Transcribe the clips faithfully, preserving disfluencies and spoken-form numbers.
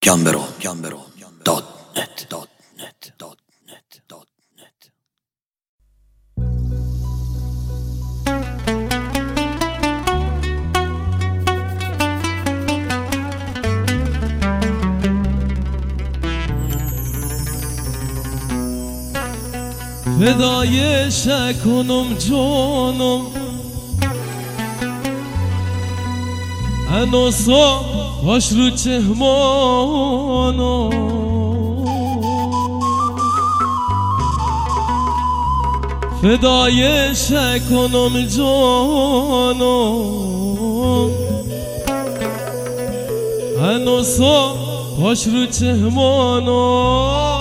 گمبرو گمبرو دات نت دات نت دات نت دات نت. فدای شکنم جانم انوسا باش رو چهمانم فدای شکنم جانم انوسا باش رو چهمانم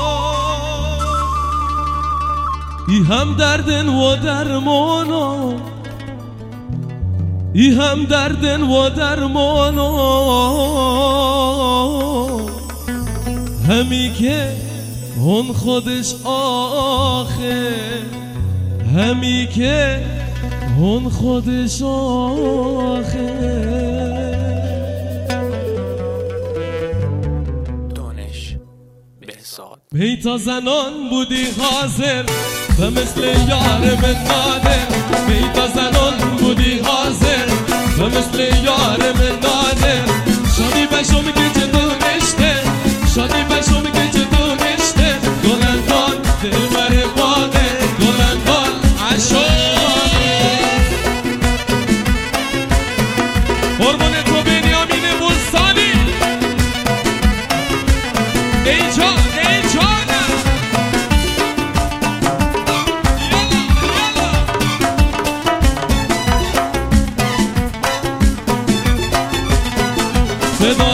ای هم دردن و درمانم ای هم دردن و درمانم همی که اون خودش آخه همی که اون خودش آخه دانش بهزاد بیتا زنان بودی حاضر و مثل یار من نادر بیتا زنان بودی حاضر و مثل یار من